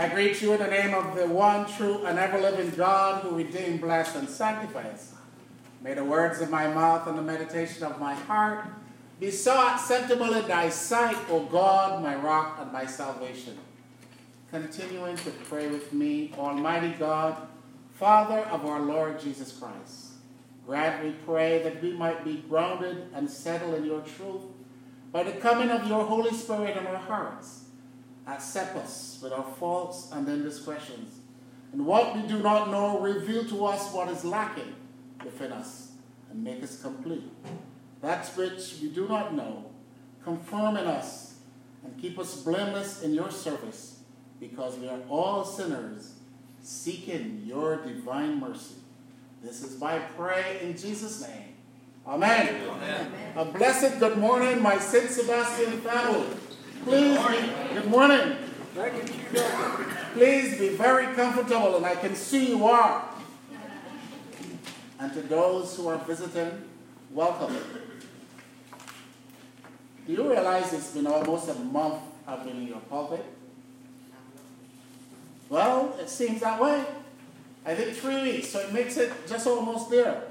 I greet you in the name of the one true and ever-living God who redeemed, blessed, and sanctifies. May the words of my mouth and the meditation of my heart be so acceptable in thy sight, O God, my rock and my salvation. Continuing to pray with me, Almighty God, Father of our Lord Jesus Christ. Grant, we pray, that we might be grounded and settled in your truth by the coming of your Holy Spirit in our hearts. Accept us with our faults and indiscretions. And what we do not know, reveal to us what is lacking within us and make us complete. That which we do not know, confirm in us and keep us blameless in your service, because we are all sinners seeking your divine mercy. This is my prayer in Jesus' name. Amen. Amen. A blessed good morning, my St. Sebastian family. Please good morning. Please be very comfortable, and I can see you are. And to those who are visiting, welcome. Do you realize it's been almost a month I've been in your pulpit? Well, it seems that way. I think 3 weeks, so it makes it just almost there.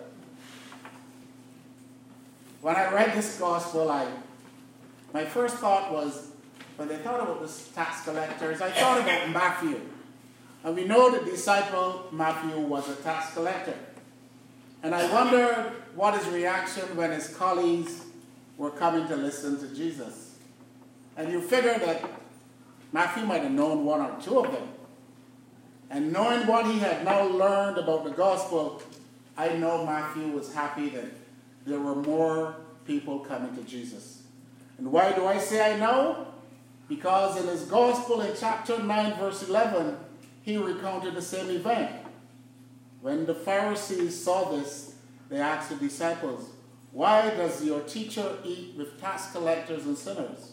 When I read this gospel, my first thought was, when they thought about the tax collectors, I thought about Matthew. And we know the disciple Matthew was a tax collector. And I wondered what his reaction when his colleagues were coming to listen to Jesus. And you figure that Matthew might have known one or two of them. And knowing what he had now learned about the gospel, I know Matthew was happy that there were more people coming to Jesus. And why do I say I know? Because in his gospel in chapter 9, verse 11, he recounted the same event. When the Pharisees saw this, they asked the disciples, "Why does your teacher eat with tax collectors and sinners?"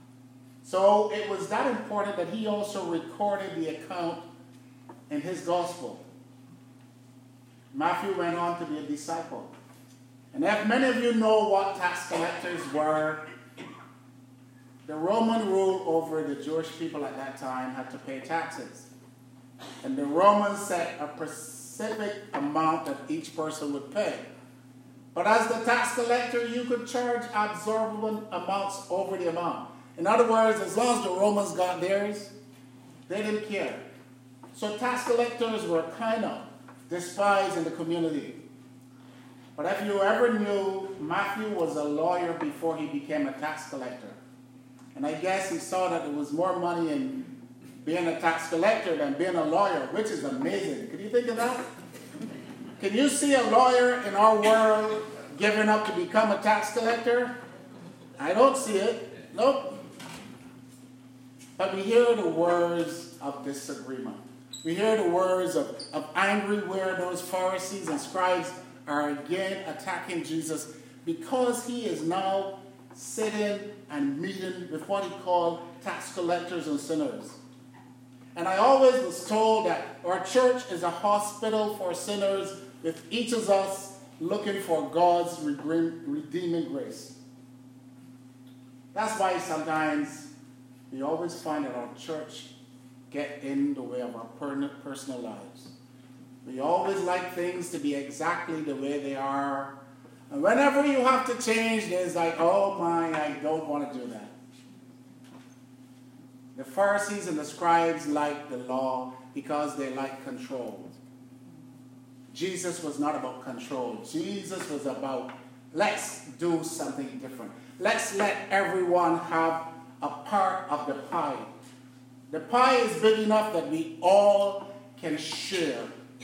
So it was that important that he also recorded the account in his gospel. Matthew went on to be a disciple. And if many of you know what tax collectors were, the Roman rule over the Jewish people at that time had to pay taxes. And the Romans set a specific amount that each person would pay. But as the tax collector, you could charge exorbitant amounts over the amount. In other words, as long as the Romans got theirs, they didn't care. So tax collectors were kind of despised in the community. But if you ever knew, Matthew was a lawyer before he became a tax collector. And I guess he saw that there was more money in being a tax collector than being a lawyer, which is amazing. Can you think of that? Can you see a lawyer in our world giving up to become a tax collector? I don't see it. Nope. But we hear the words of disagreement. We hear the words of angry where those Pharisees and scribes are again attacking Jesus because he is now sitting and meeting with what he called tax collectors and sinners. And I always was told that our church is a hospital for sinners, with each of us looking for God's redeeming grace. That's why sometimes we always find that our church get in the way of our personal lives. We always like things to be exactly the way they are. And whenever you have to change, there's like, oh my, I don't want to do that. The Pharisees and the scribes liked the law because they liked control. Jesus was not about control. Jesus was about, let's do something different. Let's let everyone have a part of the pie. The pie is big enough that we all can share.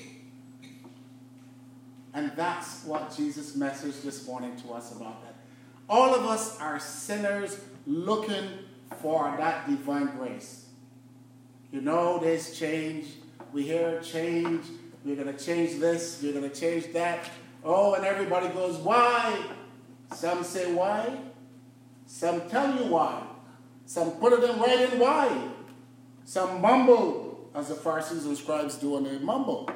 And that's what Jesus' message this morning to us about that. All of us are sinners looking for that divine grace. You know, there's change. We hear change. We're going to change this. We're going to change that. Oh, and everybody goes, why? Some say why. Some tell you why. Some put it in writing why. Some mumble, as the Pharisees and scribes do, and they mumble.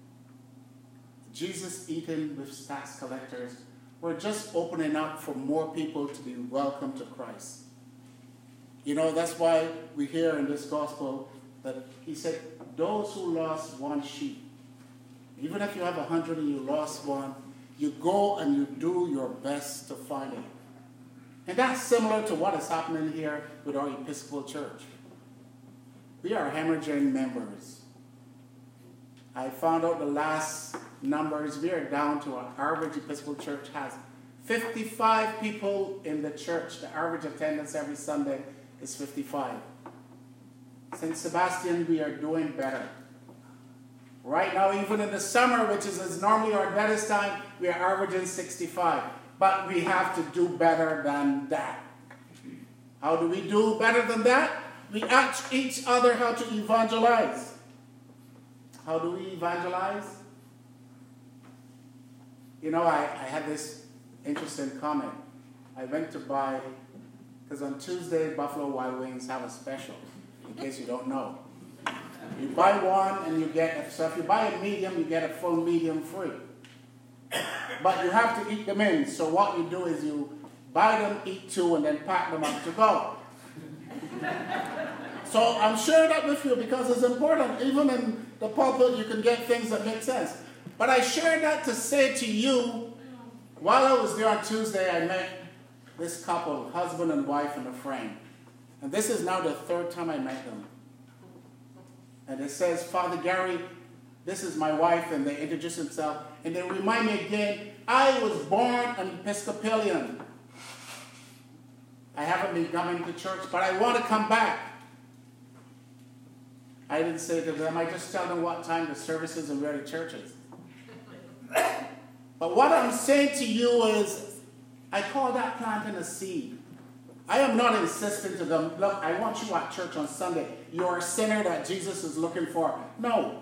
Jesus eating with tax collectors, we're just opening up for more people to be welcome to Christ. You know, that's why we hear in this gospel, That he said, those who lost one sheep, even if you have 100 and you lost one, you go and you do your best to find it. And that's similar to what is happening here with our Episcopal Church. We are hemorrhaging members. I found out the last numbers. We are down to our average Episcopal Church has 55 people in the church. The average attendance every Sunday is 55. St. Sebastian, we are doing better. Right now, even in the summer, which is normally our deadest time, we are averaging 65. But we have to do better than that. How do we do better than that? We ask each other how to evangelize. How do we evangelize? You know, I had this interesting comment. I went to buy, because on Tuesday, Buffalo Wild Wings have a special, in case you don't know. You buy one and you get, so if you buy a medium, you get a full medium free. But you have to eat them in. So what you do is you buy them, eat two, and then pack them up to go. So I'm sharing that with you because it's important. Even in the pulpit, you can get things that make sense. But I shared that to say to you, while I was there on Tuesday, I met this couple, husband and wife and a friend. And this is now the third time I met them. And it says, Father Gary, this is my wife, and they introduce themselves. And they remind me again, I was born an Episcopalian. I haven't been coming to church, but I want to come back. I didn't say to them, I just tell them what time the service is and where the church is. But what I'm saying to you is, I call that planting a seed. I am not insisting to them, look, I want you at church on Sunday. You're a sinner that Jesus is looking for. No.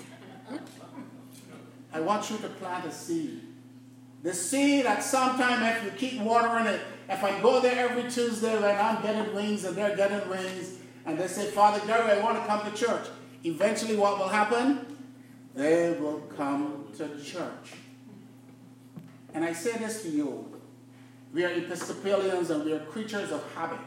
I want you to plant a seed. The seed that sometime if you keep watering it, if I go there every Tuesday when I'm getting wings and they're getting wings, and they say, Father Gary, I want to come to church. Eventually what will happen? They will come to church. And I say this to you. We are Episcopalians and we are creatures of habit.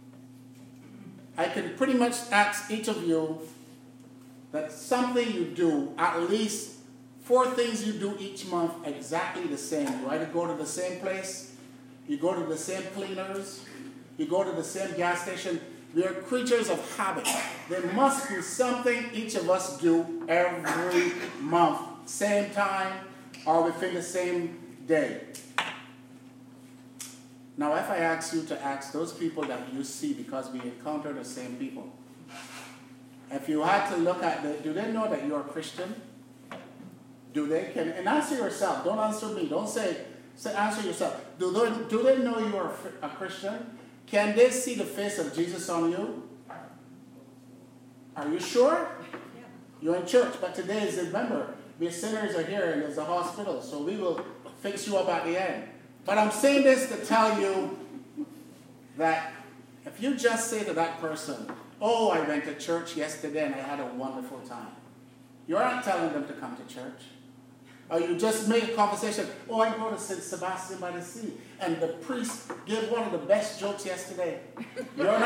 I can pretty much ask each of you that something you do, at least 4 things you do each month exactly the same. You either go to the same place, you go to the same cleaners, you go to the same gas station. We are creatures of habit. There must be something each of us do every month, same time or within the same day. Now, if I ask you to ask those people that you see, because we encounter the same people, if you had to look at do they know that you're a Christian? Do they? And answer yourself. Don't answer me. Don't say answer yourself. Do they know you are a Christian? Can they see the face of Jesus on you? Are you sure? You're in church, but today is, remember, we sinners are here and there's a hospital, so we will fix you up at the end. But I'm saying this to tell you that if you just say to that person, oh, I went to church yesterday and I had a wonderful time. You're not telling them to come to church. Or you just make a conversation, oh, I go to St. Sebastian by the Sea, and the priest gave one of the best jokes yesterday. You're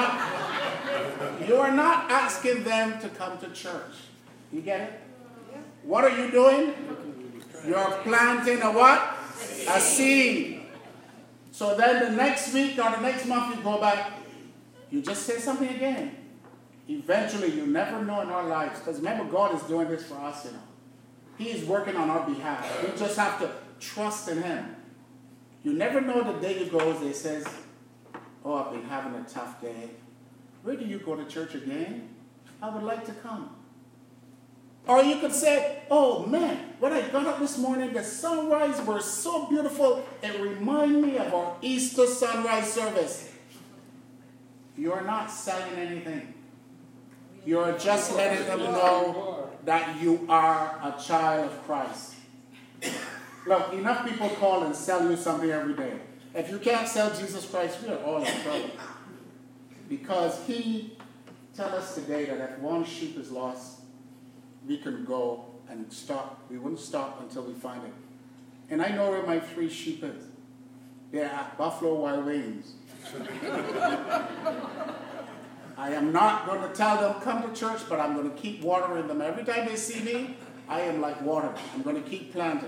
not asking them to come to church. You get it? What are you doing? You're planting a what? A seed. So then the next week or the next month you go back, you just say something again. Eventually, you never know in our lives, because remember, God is doing this for us, you know. He is working on our behalf. We just have to trust in Him. You never know the day you go, they says, oh, I've been having a tough day. Where do you go to church again? I would like to come. Or you could say, oh man, when I got up this morning, the sunrise was so beautiful, it reminded me of our Easter sunrise service. You're not selling anything. You're just letting them know that you are a child of Christ. Look, enough people call and sell you something every day. If you can't sell Jesus Christ, we are all in trouble. Because He tells us today that if one sheep is lost, we can go and stop. We wouldn't stop until we find it. And I know where my 3 sheep is. They're at Buffalo Wild Wings. I am not going to tell them, come to church, but I'm going to keep watering them. Every time they see me, I am like water. I'm going to keep planting.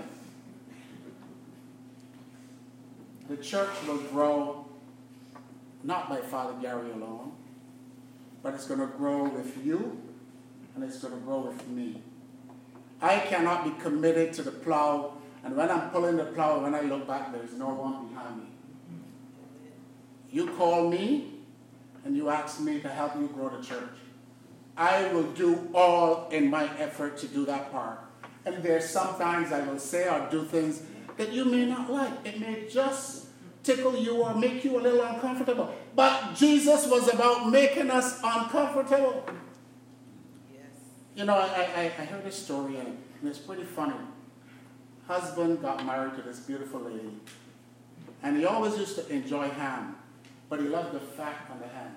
The church will grow not by Father Gary alone, but it's going to grow with you, and it's going to grow with me. I cannot be committed to the plow, and when I'm pulling the plow, when I look back, there's no one behind me. You call me, and you ask me to help you grow the church. I will do all in my effort to do that part. And there's sometimes I will say or do things that you may not like. It may just tickle you or make you a little uncomfortable. But Jesus was about making us uncomfortable. Yes. You know, I heard a story, and it's pretty funny. Husband got married to this beautiful lady, and he always used to enjoy ham, but he loved the fat on the ham.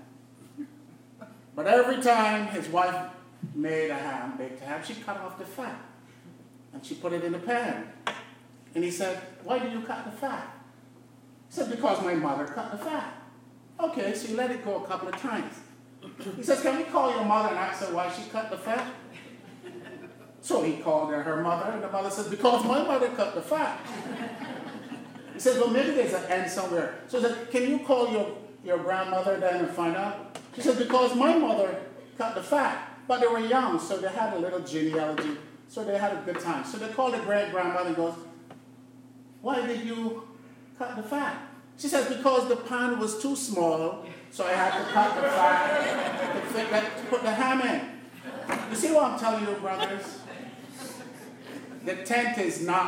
But every time his wife made a ham, baked a ham, she cut off the fat, and she put it in the pan. And he said, why do you cut the fat? He said, because my mother cut the fat. Okay, so you let it go a couple of times. He says, can we call your mother and ask her why she cut the fat? So he called her mother, and the mother says, because my mother cut the fat. He says, well, maybe there's an end somewhere. So he said, can you call your grandmother then and find out? She said, because my mother cut the fat. But they were young, so they had a little genealogy. So they had a good time. So they called the great-grandmother and goes, why did you cut the fat? She says, because the pan was too small, so I had to cut the fat to put the ham in. You see what I'm telling you, brothers? The tent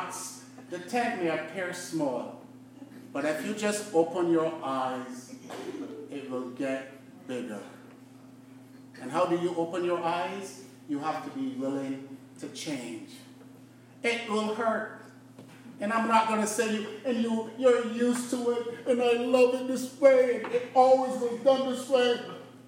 may appear small, but if you just open your eyes, it will get bigger. And how do you open your eyes? You have to be willing to change. It will hurt. And I'm not going to say you're used to it, and I love it this way, and it always was done this way.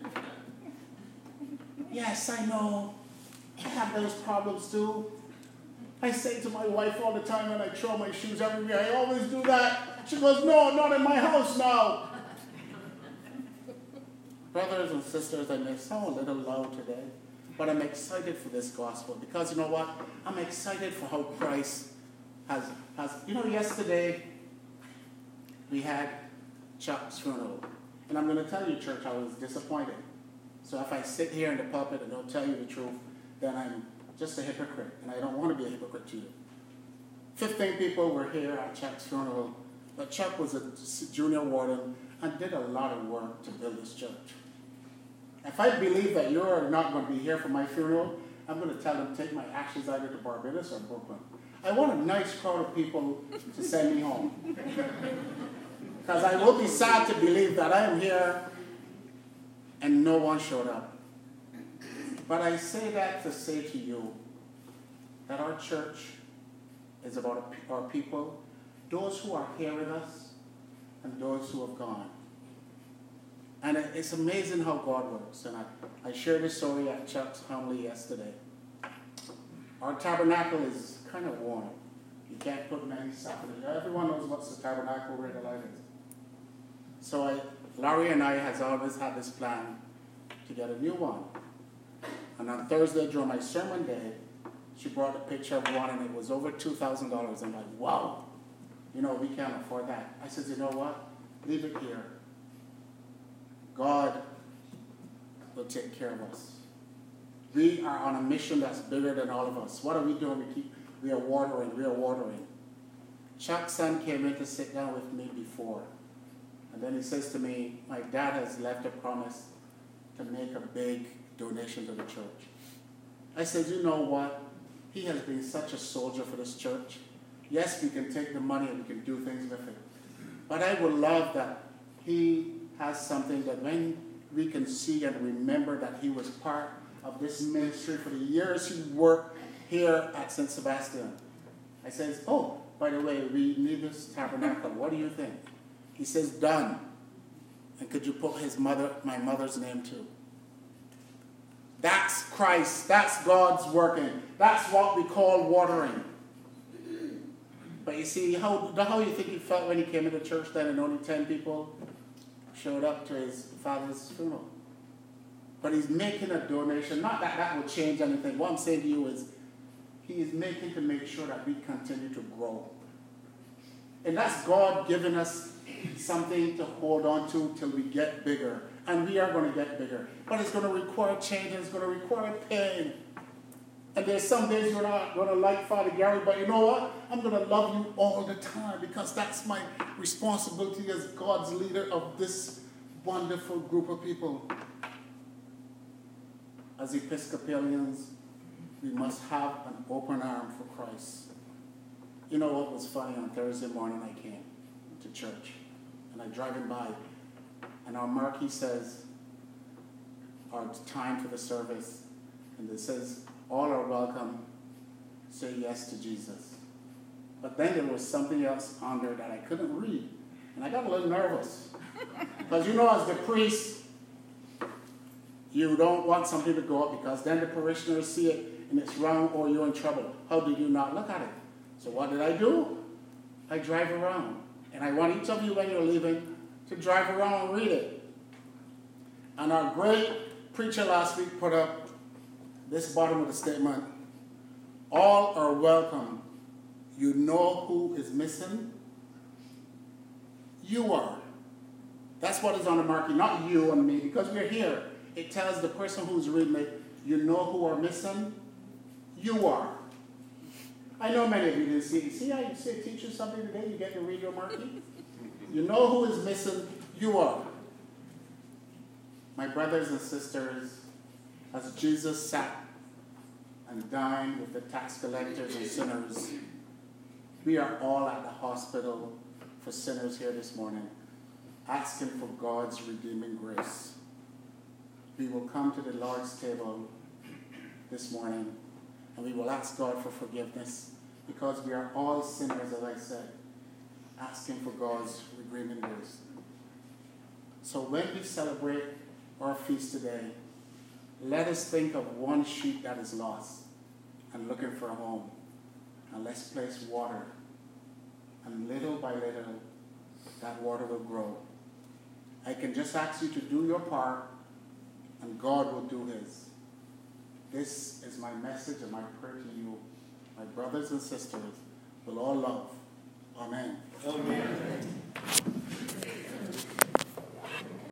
Yes, I know. I have those problems too. I say to my wife all the time when I throw my shoes everywhere, I always do that. She goes, no, not in my house now. Brothers and sisters, I may sound a little loud today, but I'm excited for this gospel because you know what? I'm excited for how Christ has yesterday we had Chuck's funeral. And I'm going to tell you, church, I was disappointed. So if I sit here in the pulpit and don't tell you the truth, then I'm just a hypocrite. And I don't want to be a hypocrite to you. 15 people were here at Chuck's funeral. But Chuck was a junior warden and did a lot of work to build this church. If I believe that you're not going to be here for my funeral, I'm going to tell them take my ashes either to Barbados or Brooklyn. I want a nice crowd of people to send me home. Because I will be sad to believe that I am here and no one showed up. But I say that to say to you that our church is about our people, those who are here with us and those who have gone. And it's amazing how God works. And I shared this story at Chuck's homily yesterday. Our tabernacle is kind of worn. You can't put many stuff in it. Everyone knows what's the tabernacle where the light is. So Laurie and I has always had this plan to get a new one. And on Thursday during my sermon day, she brought a picture of one and it was over $2,000. I'm like, wow, we can't afford that. I said, you know what? Leave it here. God will take care of us. We are on a mission that's bigger than all of us. What are we doing? We are watering. Chuck's son came in to sit down with me before. And then he says to me, my dad has left a promise to make a big donation to the church. I said, you know what? He has been such a soldier for this church. Yes, we can take the money and we can do things with it. But I would love that he has something that when we can see and remember that he was part of this ministry for the years he worked here at St. Sebastian. I says, oh, by the way, we need this tabernacle. What do you think? He says, done. And could you put my mother's name too? That's Christ. That's God's working. That's what we call watering. But you see, how you think he felt when he came into church then and only 10 people showed up to his father's funeral? But he's making a donation. Not that that will change anything. What I'm saying to you is he is making to make sure that we continue to grow. And that's God giving us something to hold on to till we get bigger. And we are going to get bigger. But it's going to require change and it's going to require pain. And there's some days you're not going to like Father Gary, but you know what? I'm going to love you all the time because that's my responsibility as God's leader of this wonderful group of people. As Episcopalians, we must have an open arm for Christ. You know what was funny? On Thursday morning I came to church and I'm driving by and our marquee says our time for the service, and it says all are welcome, say yes to Jesus. But then there was something else on there that I couldn't read and I got a little nervous because you know, as the priest, you don't want something to go up because then the parishioners see it and it's wrong or you're in trouble. How did you not look at it? So what did I do? I drive around. And I want each of you when you're leaving to drive around and read it. And our great preacher last week put up this bottom of the statement. All are welcome. You know who is missing? You are. That's what is on the marquee, not you and me, because we're here. It tells the person who's reading it, you know who are missing? You are. I know many of you didn't see it. See how you say teach you something today, you get to read your marquee? You know who is missing? You are. My brothers and sisters, as Jesus sat and dined with the tax collectors and sinners, we are all at the hospital for sinners here this morning, asking for God's redeeming grace. We will come to the Lord's table this morning and we will ask God for forgiveness because we are all sinners, as I said, asking for God's redeeming grace. So when we celebrate our feast today, let us think of one sheep that is lost and looking for a home. And let's place water. And little by little, that water will grow. I can just ask you to do your part and God will do his. This is my message and my prayer to you, my brothers and sisters, will all love. Amen. Amen.